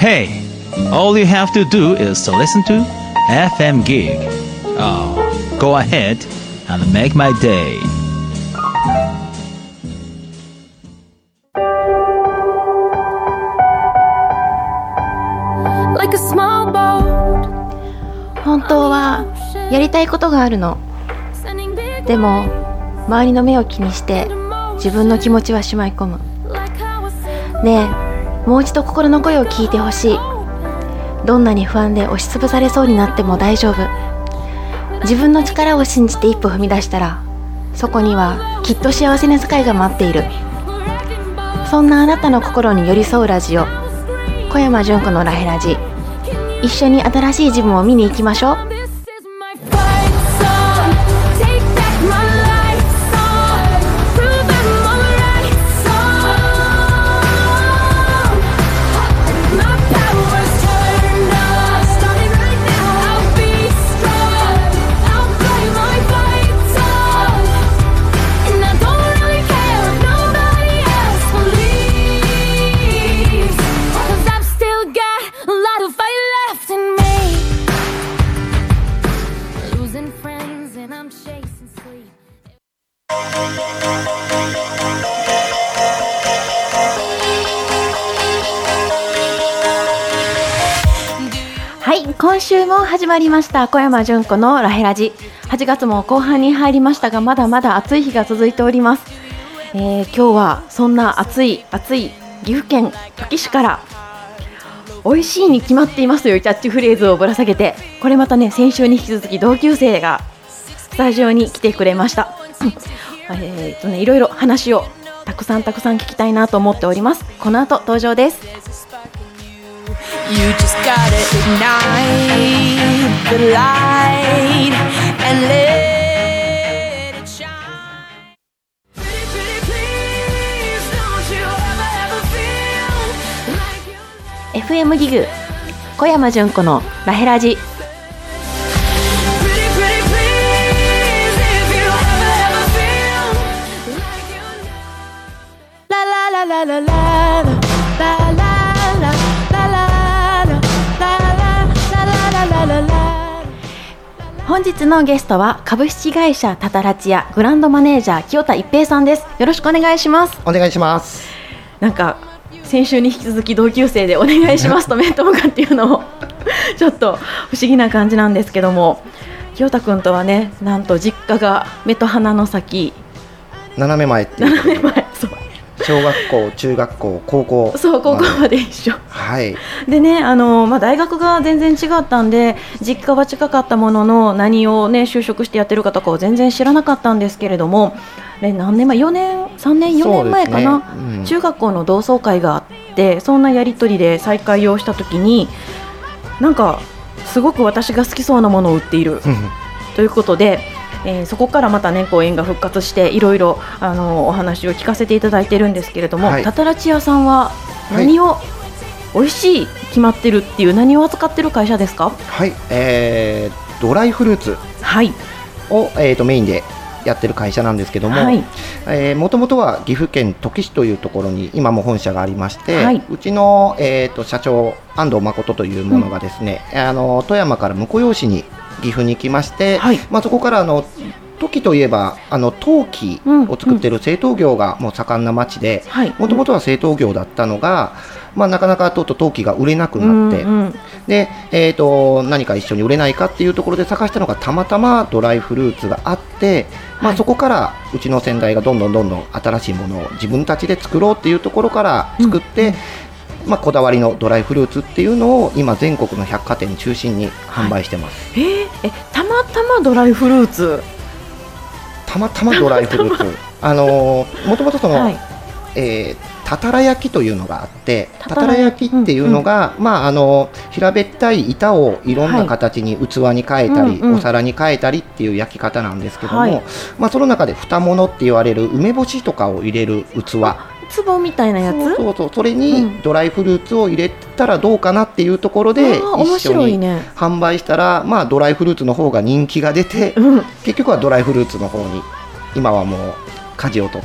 Hey, all you have to do is to listen to FM Gig. Oh, go ahead and make my day. Like a small boat. 本当はやりたいことがあるの。でも周りの目を気にして自分の気持ちはしまい込む。ねえ、もう一度心の声を聞いてほしい。どんなに不安で押しつぶされそうになっても大丈夫。自分の力を信じて一歩踏み出したら、そこにはきっと幸せな世界が待っている。そんなあなたの心に寄り添うラジオ、小山純子のラヘラジ。一緒に新しい自分を見に行きましょう。今週も始まりました小山純子のラヘラジ。8月も後半に入りましたが、まだまだ暑い日が続いております。今日はそんな暑い岐阜県土岐市から美味しいに決まっていますというキャッチフレーズをぶら下げて、これまたね、先週に引き続き同級生がスタジオに来てくれました。いろいろ話をたくさん聞きたいなと思っております。この後登場です。 You just gotta ignite the light and let it shine. Pretty, pretty, please, don't you ever feel like you're FM ギグ小山純子のラヘラジ。本日のゲストは株式会社タタラチアグランドマネージャー清田一平さんです。よろしくお願いします。 お願いします。 なんか先週に引き続き同級生でお願いしますと面と向かっていうのもちょっと不思議な感じなんですけども、清田君とはね、なんと実家が目と鼻の先斜め前っていう斜め前、そう、 小学校、中学校、高校、 そう、高校まで一緒。 はい。 でね、大学が全然違ったんで、実家は近かったものの、何をね就職してやってるかとかを全然知らなかったんですけれども、何年前、4年前かな、中学校の同窓会があって、そんなやり取りで再会をしたときに、なんかすごく私が好きそうなものを売っているということで、そこからまたね、縁が復活していろいろお話を聞かせていただいてるんですけれども、タタラチ屋さんは何を、美味しい決まってるっていう、何を扱ってる会社ですか？ はい、ドライフルーツを、メインでやってる会社なんですけども、もともとは岐阜県土岐市というところに今も本社がありまして、うちの、社長安藤誠というものがですね、富山から婿養子に岐阜に来まして、そこから土岐といえば陶器を作っている製陶業がもう盛んな町で、もともとは製陶業だったのが、なかなか陶器が売れなくなって、で、何か一緒に売れないかっていうところで探したのがたまたまドライフルーツがあって、そこからうちの先代がどんどん新しいものを自分たちで作ろうっていうところから作って、こだわりのドライフルーツっていうのを今全国の百貨店中心に販売してます。 たまたまドライフルーツ、 たまたまドライフルーツもともとその、たたら焼きというのがあって、たたら焼きっていうのが、平べったい板をいろんな形に器に変えたり、お皿に変えたりっていう焼き方なんですけども、その中で蓋物って言われる梅干しとかを入れる器、 壺みたいなやつ、 それにドライフルーツを入れたらどうかなっていうところで一緒に販売したら、ドライフルーツの方が人気が出て、結局はドライフルーツの方に今はもう舵を取って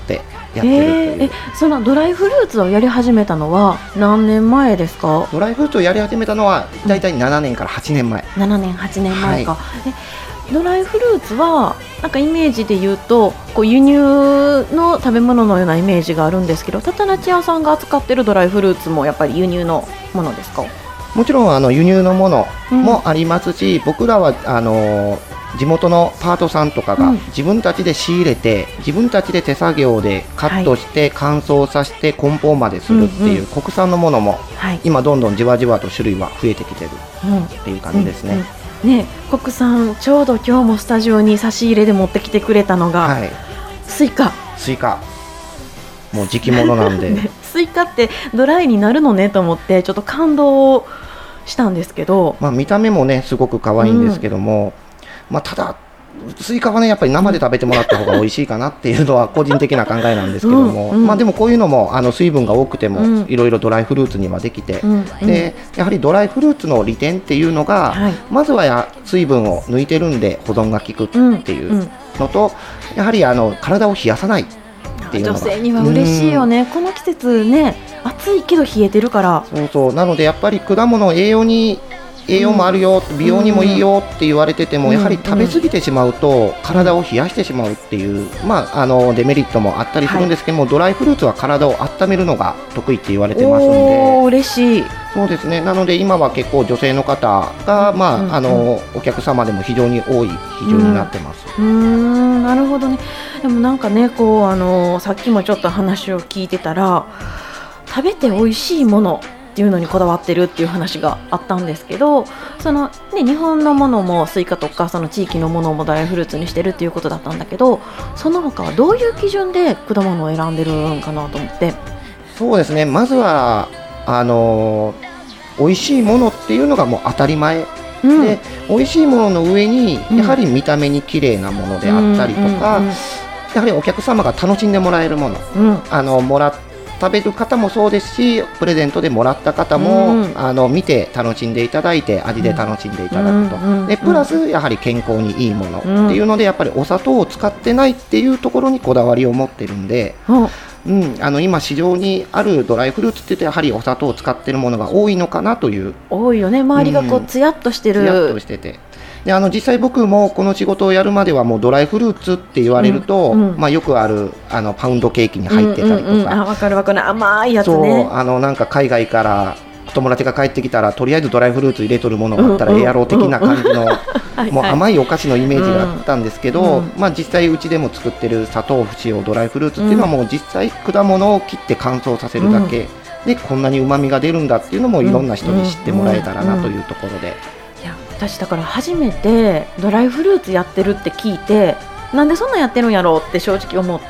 やってるという、 そのドライフルーツをやり始めたのは何年前ですか？ ドライフルーツをやり始めたのはだいたい7年から8年前、 7年8年前か、 はドライフルーツはなんかイメージで言うとこう輸入の食べ物のようなイメージがあるんですけど、たたらち屋さんが扱っているドライフルーツもやっぱり輸入のものですか？ もちろん輸入のものもありますし、僕らは地元のパートさんとかが自分たちで仕入れて、自分たちで手作業でカットして乾燥させて梱包までするっていう国産のものも今どんどんじわじわと種類は増えてきてるっていう感じですね。 ね、国産ちょうど今日もスタジオに差し入れで持ってきてくれたのが、スイカもう時期物なんで、ね、スイカってドライになるのねと思ってちょっと感動したんですけど、 見た目もねすごく可愛いんですけども、ただスイカはねやっぱり生で食べてもらった方が美味しいかなっていうのは個人的な考えなんですけども、でもこういうのも水分が多くてもいろいろドライフルーツにはできて、でやはりドライフルーツの利点っていうのが、まずは水分を抜いてるんで保存が効くっていうのと、やはり体を冷やさないっていうのが女性には嬉しいよね、この季節ね暑いけど冷えてるから。 そうなのでやっぱり果物栄養もあるよ、美容にもいいよって言われてても、やはり食べ過ぎてしまうと体を冷やしてしまうっていう、デメリットもあったりするんですけども、ドライフルーツは体を温めるのが得意って言われてますので。 嬉しい。 そうですね。なので今は結構女性の方が、お客様でも非常に多い比重になってます。 なるほどね。でもなんかねさっきもちょっと話を聞いてたら、食べて美味しいものっていうのにこだわってるっていう話があったんですけど、日本のものもスイカとかその地域のものもドライフルーツにしてるっていうことだったんだけど、その他はどういう基準で果物を選んでるんかなと思って。 そうですね、まずは美味しいものっていうのがもう当たり前で、美味しいものの上にやはり見た目に綺麗なものであったりとか、やはりお客様が楽しんでもらえるもの、食べる方もそうですし、プレゼントでもらった方も、見て楽しんでいただいて、味で楽しんでいただくと、でプラスやはり健康にいいものっていうので、やっぱりお砂糖を使ってないっていうところにこだわりを持ってるんで、今市場にあるドライフルーツって言ってやはりお砂糖を使ってるものが多いのかなという。 多いよね、周りがツヤっとしてる、 ツヤっとしてて、で実際僕もこの仕事をやるまではもうドライフルーツって言われると、よくあるパウンドケーキに入ってたりとか、 分かる分かる、甘いやつね。 なんか海外から友達が帰ってきたらとりあえずドライフルーツ入れとるものがあったらええやろう的な感じのもう甘いお菓子のイメージがあったんですけど、実際うちでも作ってる砂糖不使用ドライフルーツっていうのはもう実際果物を切って乾燥させるだけでこんなにうまみが出るんだっていうのもいろんな人に知ってもらえたらなというところで。 私だから初めてドライフルーツやってるって聞いて、なんでそんなんやってるんやろうって正直思って、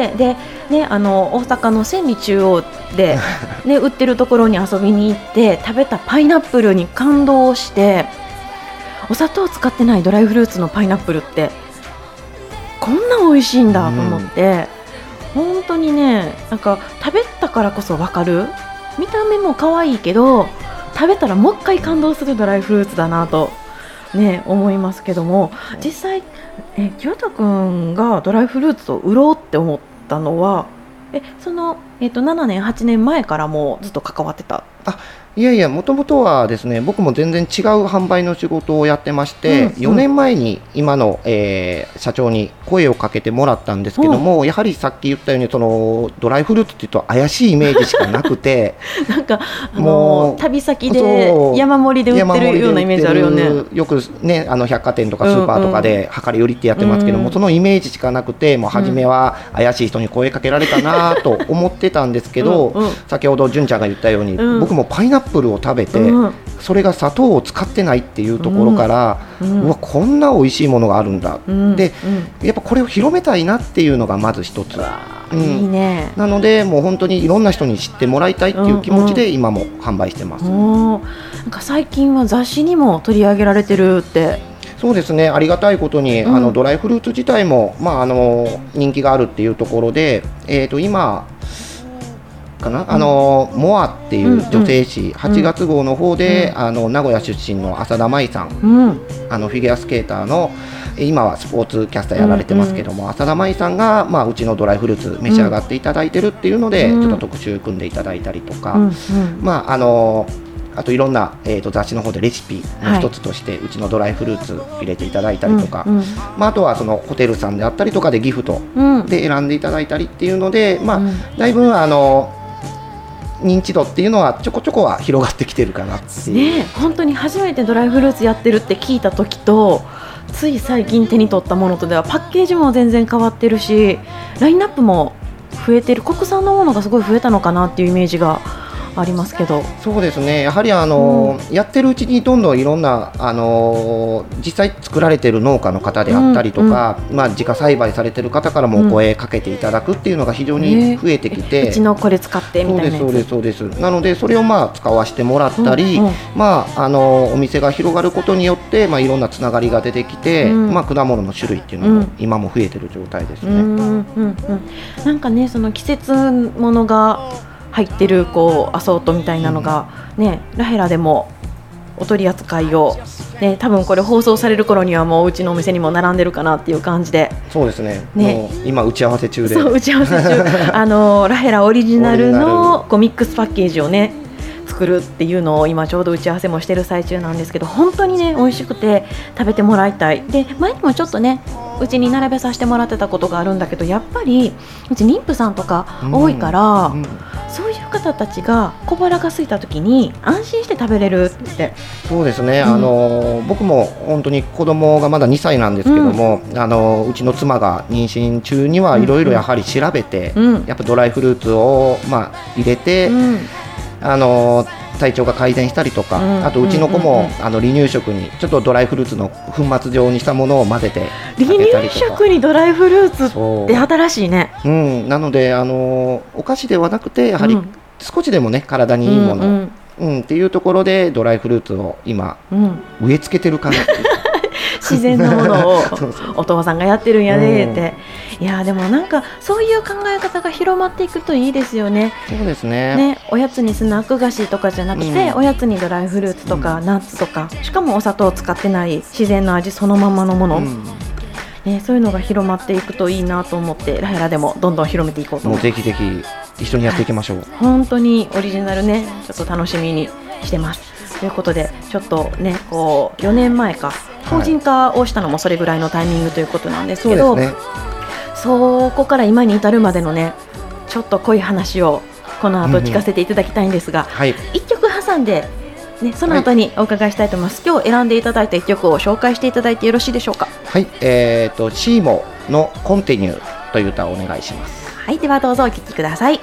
で、大阪の千里中央で、売ってるところに遊びに行って食べたパイナップルに感動して、お砂糖を使ってないドライフルーツのパイナップルってこんな美味しいんだと思って、本当にね、なんか食べたからこそ分かる、見た目も可愛いけど食べたらもう一回感動するドライフルーツだなと思いますけども、実際清田君がドライフルーツを売ろうって思ったのは7年8年前からもずっと関わってた？ いやいや、もともとはですね、僕も全然違う販売の仕事をやってまして、4年前に今の、社長に声をかけてもらったんですけども、やはりさっき言ったようにドライフルーツっていうと怪しいイメージしかなくてなんかもう旅先で山盛りで売ってるようなイメージあるよね。 よくね、百貨店とかスーパーとかで量り売りってやってますけども、そのイメージしかなくて、もう初めは怪しい人に声かけられたなと思ってたんですけど先ほど純ちゃんが言ったように、僕もパイナップルを食べて、それが砂糖を使ってないっていうところから、うわこんな美味しいものがあるんだ、でやっぱこれを広めたいなっていうのがまず一つ、 いいね。 なのでもう本当にいろんな人に知ってもらいたいっていう気持ちで今も販売してます。 なんか最近は雑誌にも取り上げられてるって。 そうですね、ありがたいことに、ドライフルーツ自体も、人気があるっていうところで、今かな、モアっていう女性誌、8月号の方で、名古屋出身の浅田舞さん、フィギュアスケーターの今はスポーツキャスターやられてますけども、浅田舞さんが、うちのドライフルーツ召し上がっていただいてるっていうので、ちょっと特集組んでいただいたりとか、あといろんな、雑誌の方でレシピの一つとして、うちのドライフルーツ入れていただいたりとか、あとはそのホテルさんであったりとかでギフトで選んでいただいたりっていうので、だいぶ認知度っていうのはちょこちょこは広がってきてるかなっていう、 本当に初めてドライフルーツやってるって聞いた時とつい最近手に取ったものとではパッケージも全然変わってるし、ラインナップも増えてる、国産のものがすごい増えたのかなっていうイメージがありますけど。 そうですね、やはりやってるうちにどんどんいろんな実際作られてる農家の方であったりとか、自家栽培されてる方からもお声かけていただくっていうのが非常に増えてきて、 うちのこれ使ってみたいなやつ。 そうですなのでそれを使わせてもらったり、お店が広がることによっていろんなつながりが出てきて、果物の種類っていうのも今も増えてる状態ですね。 なんかね、その季節ものが入ってるアソートみたいなのが、ラヘラでもお取り扱いを、多分これ放送される頃にはもううちのお店にも並んでるかなっていう感じで。 そうですね、もう今打ち合わせ中で。 打ち合わせ中ラヘラオリジナルのミックスパッケージを作るっていうのを今ちょうど打ち合わせもしてる最中なんですけど、本当に美味しくて食べてもらいたい。で、前にもちょっとうちに並べさせてもらってたことがあるんだけど、やっぱりうち妊婦さんとか多いから、そういう方たちが小腹が空いた時に安心して食べれるって。 そうですね、僕も本当に子供がまだ2歳なんですけども、うちの妻が妊娠中にはいろいろやはり調べて、やっぱドライフルーツを入れて、体調が改善したりとか、あとうちの子も離乳食にちょっとドライフルーツの粉末状にしたものを混ぜて離乳食にドライフルーツって新しいね。 なのでお菓子ではなくてやはり少しでも体にいいもの、っていうところでドライフルーツを今、植え付けてるかなって自然なものをお父さんがやってるんやねって、いやでもなんかそういう考え方が広まっていくといいですよね。 そうですね。 おやつにスナック菓子とかじゃなくて、おやつにドライフルーツとか、ナッツとか、しかもお砂糖を使ってない自然の味そのままのもの、そういうのが広まっていくといいなと思って、ラヘラでもどんどん広めていこうと思って。 もうぜひぜひ一緒にやっていきましょう。 本当にオリジナルちょっと楽しみにしてます。ということでちょっと4年前か法人化をしたのもそれぐらいのタイミングということなんですけど、そこから今に至るまでのちょっと濃い話をこの後聞かせていただきたいんですが、1曲挟んで、その後にお伺いしたいと思います。今日選んでいただいた1曲を紹介していただいてよろしいでしょうか。 はい、シーモのコンティニューという歌をお願いします。 はい、ではどうぞお聴きください。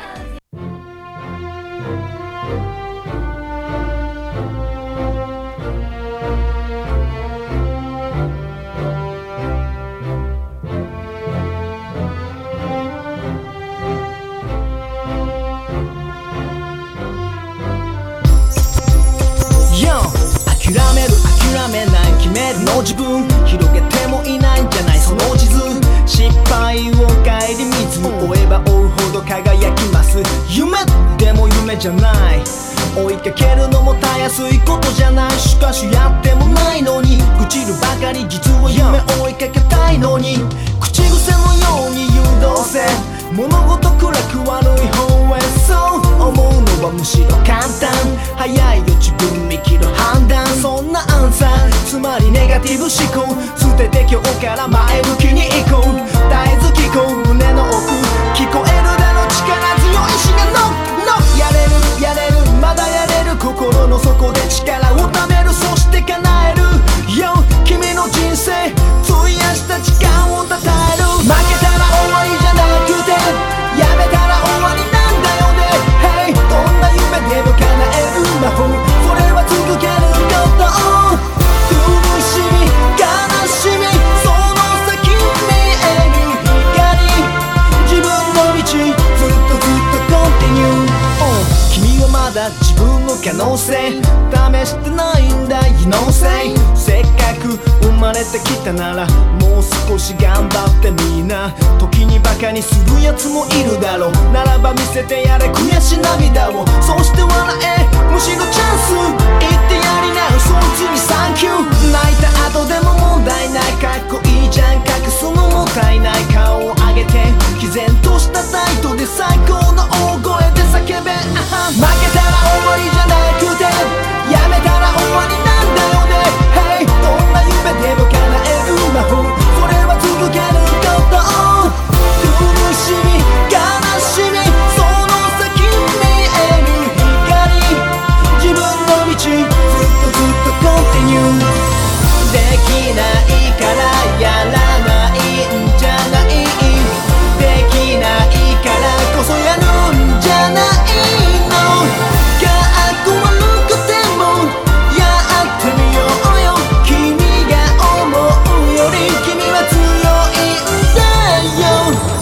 諦めない決めるの自分広げてもいないんじゃないその地図失敗を顧みず追えば追うほど輝きます夢でも夢じゃない追いかけるのもたやすいことじゃないしかしやってもないのに愚痴るばかり実は夢追いかけたいのに口癖のように誘導せ物事暗く悪い方へそう思うのはむしろ簡単早いよ自分見切る判断そんなアンサーつまりネガティブ思考捨てて今日から前向きに行こう絶えず聞こう胸の奥聞こえるだろ力強いしがノッノッやれるやれるまだやれる心の底で力をためるそして叶える Yo 君の人生費やした時間を称える負けたら終わりじゃなくてやめたら終わりなんだよね Hey どんな夢でも叶える魔法それは続けること苦しみ悲しみその先見えの可能性試してないんだ You know say せっかく生まれてきたならもう少し頑張ってみんな時にバカにするやつもいるだろうならば見せてやれ悔し涙をそうして笑えむしろチャンス言ってやりなよそいつにサンキュー泣いた後でも問題ないかっこいいじゃん隠すのもったいない顔を上げて毅然とした態度で最高の大声で叫べ負けたら終わりじゃなくてやめたら終わりなんだよね Hey どんな夢でも叶える魔法それは続けること苦しみ悲しみその先見える光自分の道ずっとContinue できないからやらないんじゃないできないからこそやるんじゃないのかっこ悪くてもやってみようよ君が思うより君は強いんだよ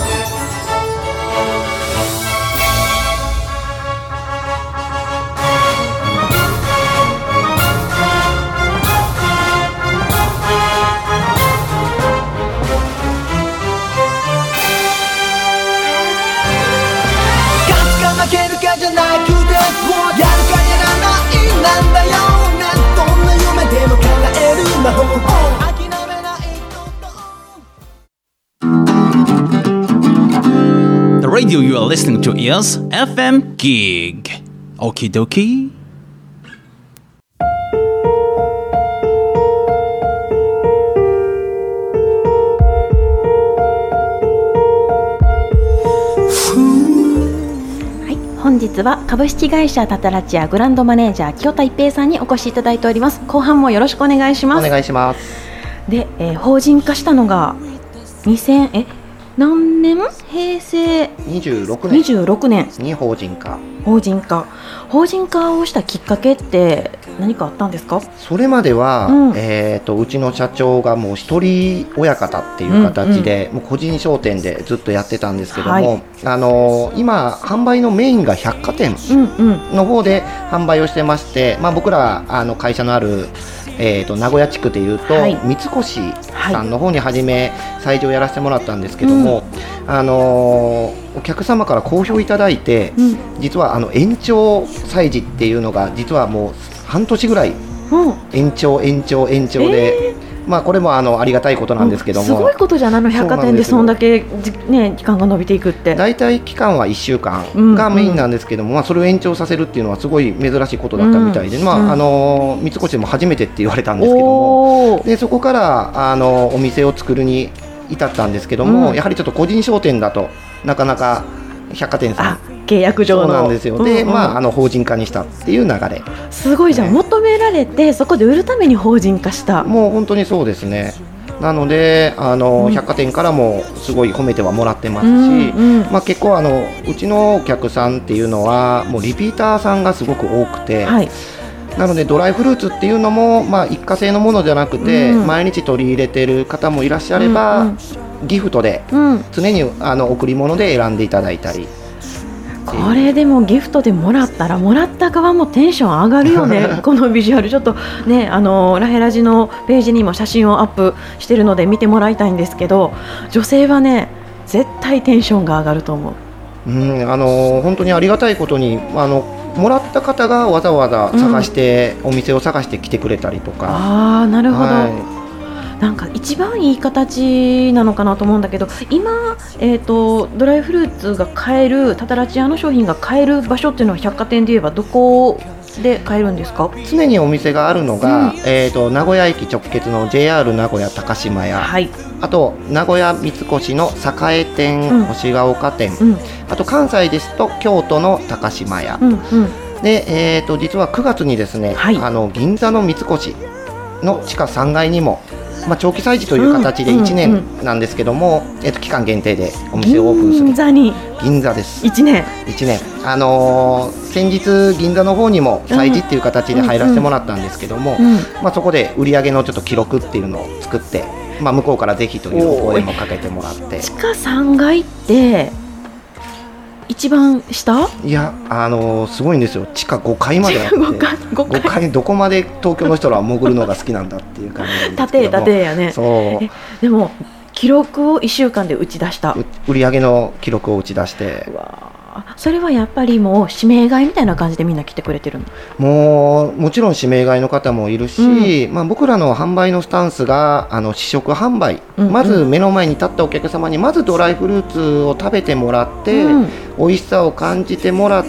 負けるかじゃなくてやるかやらないなんだよねどんな夢でも叶える魔法諦めないこと The radio you are listening to is FM Gig. Okie dokie. はい、本日は株式会社タタラチアグランドマネージャー清田一平さんにお越しいただいております。後半もよろしくお願いします。 お願いします。 で、法人化したのが何年？平成26年に法人化をしたきっかけって何かあったんですか？ それまでは、うちの社長がもう一人親方っていう形で、もう個人商店でずっとやってたんですけども、今販売のメインが百貨店の方で販売をしてまして、僕ら会社のある名古屋地区でいうと、三越さんの方に初め催事をやらせてもらったんですけども、お客様から好評いただいて、実は延長催事っていうのが実はもう半年ぐらい延長で、これもありがたいことなんですけども、 すごいことじゃないの、百貨店でそんだけ期間が伸びていくって。 大体期間は1週間がメインなんですけども、それを延長させるっていうのはすごい珍しいことだったみたいで、三越でも初めてって言われたんですけども、でそこからお店を作るに至ったんですけども、やはりちょっと個人商店だとなかなか百貨店さん契約上のそうなんですよ。で、法人化にしたっていう流れ。 すごいじゃん、求められてそこで売るために法人化した。 もう本当にそうですね。なので百貨店からもすごい褒めてはもらってますし、結構うちのお客さんっていうのはもうリピーターさんがすごく多くて、なのでドライフルーツっていうのも、一過性のものじゃなくて、毎日取り入れてる方もいらっしゃれば、ギフトで、常に贈り物で選んでいただいたり。 これでもギフトでもらったらもらった側もテンション上がるよねこのビジュアルちょっとね、ラヘラジのページにも写真をアップしてるので見てもらいたいんですけど、女性はね絶対テンションが上がると思う。 本当にありがたいことにもらった方がわざわざ探して、お店を探して来てくれたりとか。 なるほど、なんか一番いい形なのかなと思うんだけど、今、ドライフルーツが買えるタタラチアの商品が買える場所っていうのは百貨店で言えばどこで買えるんですか？ 常にお店があるのが、名古屋駅直結の JR 名古屋高島屋、あと名古屋三越の栄店、星ヶ丘店、あと関西ですと京都の高島屋、で、実は9月にですね、銀座の三越の地下3階にも長期催事という形で1年なんですけども、期間限定でお店をオープンする。銀座です。1年先日銀座の方にも催事っていう形で入らせてもらったんですけども、そこで売り上げのちょっと記録っていうのを作って、向こうからぜひというお声もかけてもらって。 地下3階って一番下？ いや、すごいんですよ。地下5階まであって5階どこまで東京の人は潜るのが好きなんだっていう感じなんですけども縦やね。 そうでも記録を1週間で打ち出した。 売り上げの記録を打ち出して、 それはやっぱりもう指名買いみたいな感じでみんな来てくれてるの？ もちろん指名買いの方もいるし、僕らの販売のスタンスが試食販売、まず目の前に立ったお客様にまずドライフルーツを食べてもらって、美味しさを感じてもらって、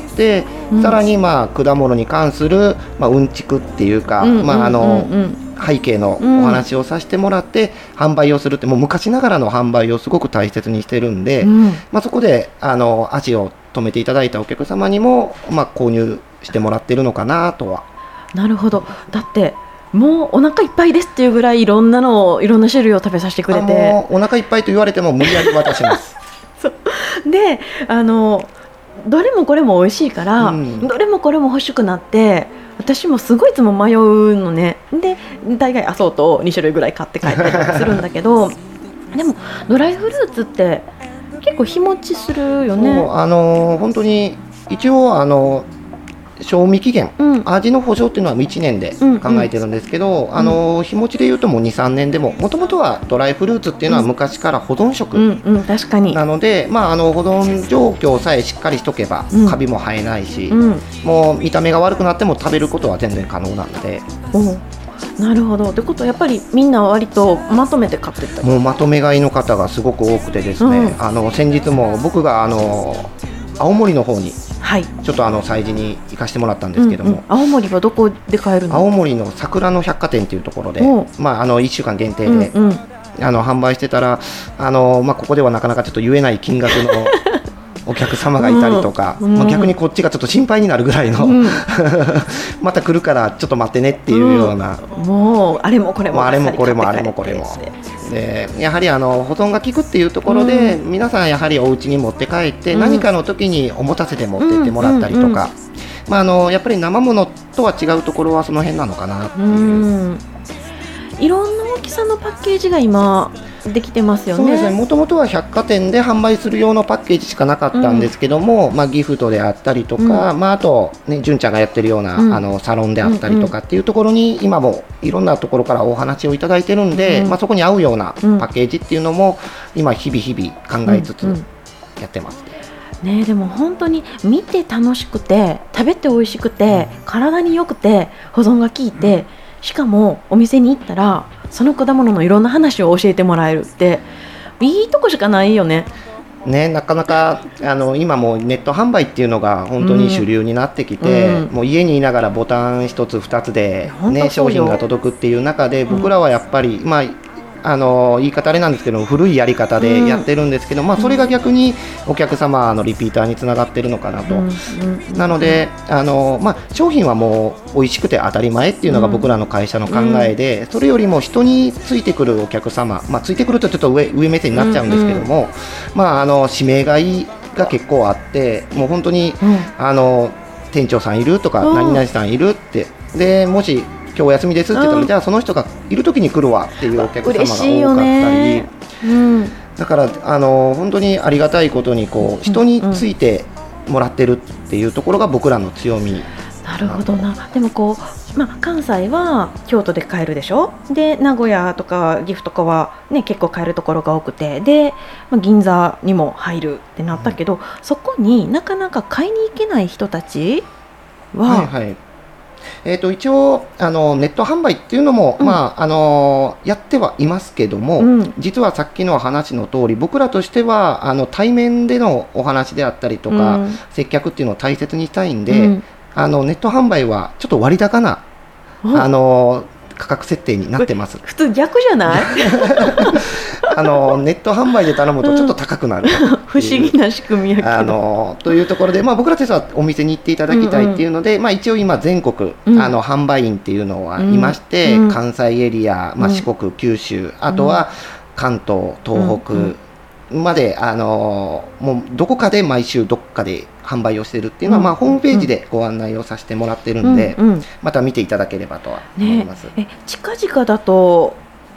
さらに果物に関するうんちくっていうか、背景のお話をさせてもらって販売をするって、もう昔ながらの販売をすごく大切にしてるんで、そこで足を止めていただいたお客様にも、購入してもらってるのかなとは。 なるほど。だってもうお腹いっぱいですっていうぐらいいろんな種類を食べさせてくれて、 もうお腹いっぱいと言われても無理やり渡しますそうでどれもこれも美味しいから、どれもこれも欲しくなって、私もすごいいつも迷うのね。で大概アソートを2種類ぐらい買って帰ったりとかするんだけどでもドライフルーツって結構日持ちするよね。 本当に一応賞味期限、味の保証っていうのは1年で考えてるんですけど、日持ちでいうともう 2,3 年でも、もともとはドライフルーツっていうのは昔から保存食確かになので、保存状況さえしっかりしとけばカビも生えないし、もう見た目が悪くなっても食べることは全然可能なので。 なるほど。ってことはやっぱりみんな割とまとめて買ってたり？ もうまとめ買いの方がすごく多くてですね、先日も僕が青森の方にちょっと催事に行かせてもらったんですけども、 青森はどこで買えるの？ 青森の桜の百貨店というところで、1週間限定で、販売してたらここではなかなかちょっと言えない金額のお客様がいたりとか、逆にこっちがちょっと心配になるぐらいの、また来るからちょっと待ってねっていうような、 もうあれもこれもあれもこれもあれもこれもで、やはり保存が効くっていうところで、皆さんやはりお家に持って帰って、何かの時におもたせて持ってってもらったりとか、やっぱり生ものとは違うところはその辺なのかなっていう。 いろんな大きさのパッケージが今できてますよね。 そうですね。もともとは百貨店で販売する用のパッケージしかなかったんですけども、ギフトであったりとか、あとね、純ちゃんがやってるような、サロンであったりとかっていうところに、今もいろんなところからお話をいただいてるんで、そこに合うようなパッケージっていうのも今日々考えつつやってます。 でも本当に見て楽しくて、食べて美味しくて、体に良くて、保存が効いて、しかもお店に行ったらその果物のいろんな話を教えてもらえるっていいとこしかないよね。 なかなか今もネット販売っていうのが本当に主流になってきて、もう家にいながらボタン1つ2つで、商品が届くっていう中で、僕らはやっぱり言い方あれなんですけど、古いやり方でやってるんですけど、それが逆にお客様のリピーターにつながってるのかなと。なので商品はもう美味しくて当たり前っていうのが僕らの会社の考えで、それよりも人についてくるお客様、ついてくるとちょっと上目線になっちゃうんですけども、指名買いが結構あって、もう本当に、店長さんいるとか、何々さんいるって、でもし今日お休みですって言ったら、じゃあその人がいる時に来るわっていうお客様が多かったり、だから本当にありがたいことに人についてもらってるっていうところが僕らの強み。 なるほどな。でも関西は京都で買えるでしょ。で名古屋とか岐阜とかは、結構買えるところが多くて、で、銀座にも入るってなったけど、そこになかなか買いに行けない人たちは、 一応ネット販売っていうのも、やってはいますけども、実はさっきの話の通り、僕らとしては対面でのお話であったりとか、接客っていうのを大切にしたいんで、ネット販売はちょっと割高な価格設定になってます。 普通逆じゃない？ ネット販売で頼むとちょっと高くなる、 不思議な仕組みやけど、 というところで、僕らとしてはお店に行っていただきたいっていうので、一応今全国、販売員っていうのはいまして、関西エリア、四国、九州、あとは関東、東北まで、もうどこかで毎週どこかで販売をしているっていうのは、ホームページでご案内をさせてもらってるんで、また見ていただければとは思います。 近々だと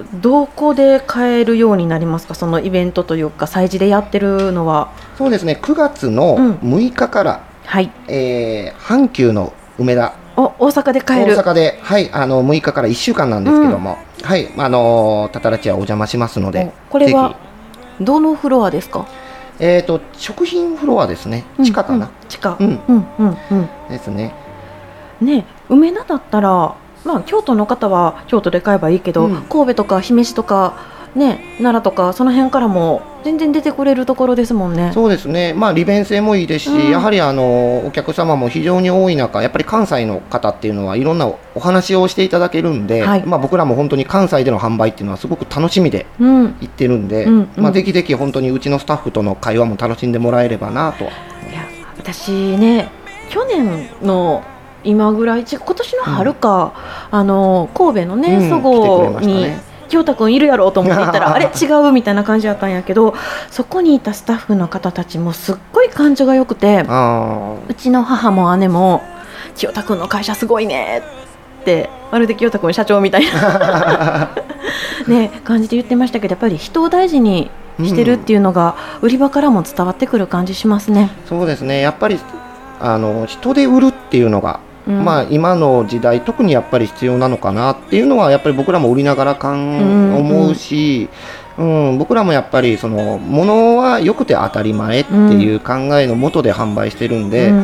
どこで買えるようになりますか、そのイベントというか催事でやってるのは。 そうですね、9月の6日から、 はい、 阪急の梅田、 大阪で買える。 大阪で、はい、6日から1週間なんですけども、はい、タタラチアお邪魔しますので、 これはどのフロアですか？ 食品フロアですね、地下かな、 地下、 ですね。 ね、梅田だったら、京都の方は京都で買えばいいけど、神戸とか姫路とか、ね、奈良とかその辺からも全然出てくれるところですもんね。 そうですね、利便性もいいですし、やはりお客様も非常に多い中、やっぱり関西の方っていうのはいろんなお話をしていただけるんで、僕らも本当に関西での販売っていうのはすごく楽しみで行ってるんで、ぜひぜひ本当にうちのスタッフとの会話も楽しんでもらえればなと。いや、 私ね、去年の今ぐらい、今年の春か、神戸のね、そごに清田君いるやろうと思って行ったらあれ違うみたいな感じだったんやけど、そこにいたスタッフの方たちもすっごい感じが良くて、うちの母も姉も清田君の会社すごいねって、まるで清田君社長みたいなね、感じで言ってましたけど、やっぱり人を大事にしてるっていうのが売り場からも伝わってくる感じしますね。 そうですね、やっぱり人で売るっていうのが、今の時代特にやっぱり必要なのかなっていうのはやっぱり僕らも売りながら思うし、僕らもやっぱりその物は良くて当たり前っていう考えのもとで販売してるんで、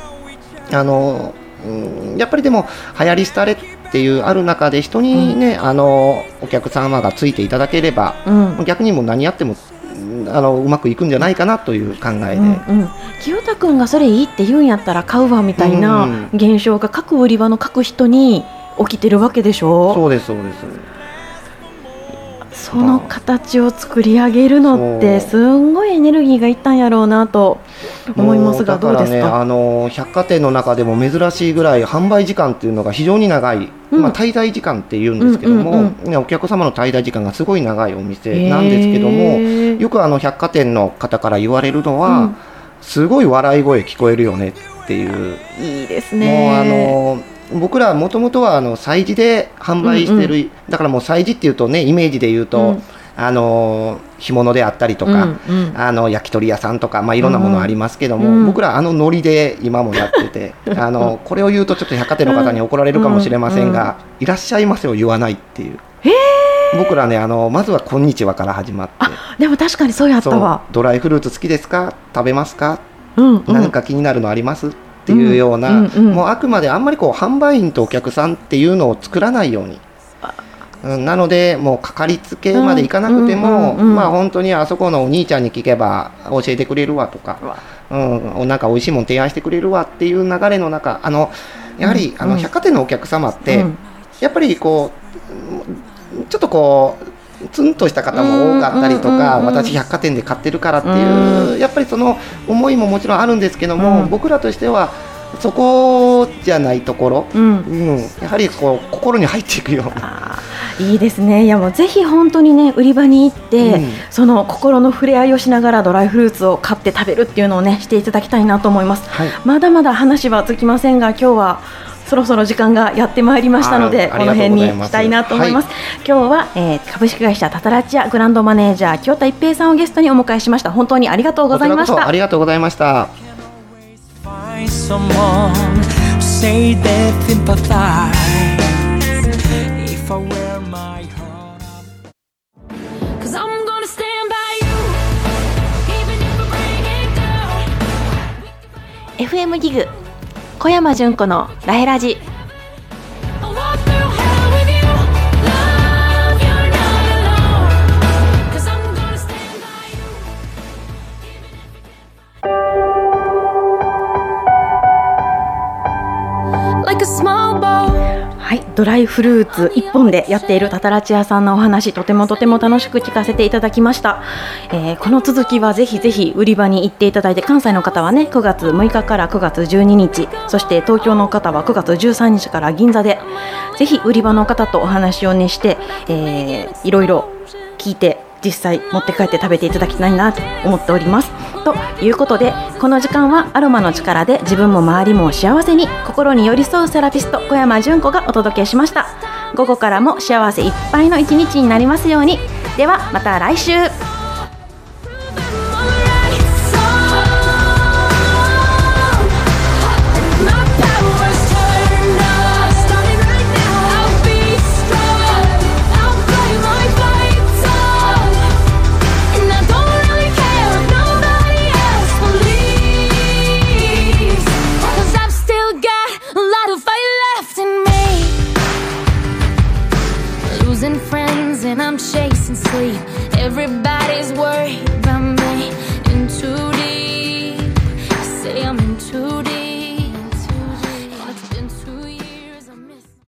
やっぱりでも流行り廃れっていうある中で人にね、お客様がついていただければ、逆にも何やってもうまくいくんじゃないかなという考えで、 清田君がそれいいって言うんやったら買うわみたいな現象が各売り場の各人に起きてるわけでしょ。 そうですそうです。 その形を作り上げるのってすんごいエネルギーがいったんやろうなと思いますが、どうですか？ だからね、百貨店の中でも珍しいぐらい販売時間っていうのが非常に長い、滞在時間っていうんですけども、お客様の滞在時間がすごい長いお店なんですけども、よく百貨店の方から言われるのは、すごい笑い声聞こえるよねっていう。 いいですね。 僕らもともとは催事で販売してる、だからもう催事っていうとね、イメージで言うと、干物であったりとか、焼き鳥屋さんとか、いろんなものありますけども、僕らノリで今もやっててこれを言うとちょっと百貨店の方に怒られるかもしれませんが、いらっしゃいませを言わないっていう。僕らね、まずはこんにちはから始まって。 でも確かにそうやったわ。 ドライフルーツ好きですか、食べますか、何か気になるのありますっていうような、もうあくまであんまり販売員とお客さんっていうのを作らないように、なのでもうかかりつけまでいかなくても、本当にあそこのお兄ちゃんに聞けば教えてくれるわとか、なんか美味しいもん提案してくれるわっていう流れの中、やはり百貨店のお客様って、やっぱりちょっとツンとした方も多かったりとか、私百貨店で買ってるからっていう、やっぱりその思いももちろんあるんですけども、僕らとしてはそこじゃないところ、やはり心に入っていくような。 いいですね。いや、もうぜひ本当にね、売り場に行って、その心の触れ合いをしながらドライフルーツを買って食べるっていうのをね、していただきたいなと思います。まだまだ話は尽きませんが、今日はそろそろ時間がやってまいりましたので、この辺にしたいなと思います。今日は、株式会社タタラチアグランドマネージャー清田一平さんをゲストにお迎えしました。本当にありがとうございました。 ありがとうございました。 FM ギグ小山純子のラヘラジ。はい、ドライフルーツ1本でやっているタタラチアさんのお話、とても楽しく聞かせていただきました。この続きはぜひぜひ売り場に行っていただいて、関西の方はね9月6日から9月12日、そして東京の方は9月13日から銀座で、ぜひ売り場の方とお話をねして、いろいろ聞いて実際持って帰って食べていただきたいなと思っております。ということで、この時間はアロマの力で自分も周りも幸せに、心に寄り添うセラピスト小山純子がお届けしました。 午後からも幸せいっぱいの一日になりますように。ではまた来週。 And I'm chasing sleep. Everybody's worried about me. Into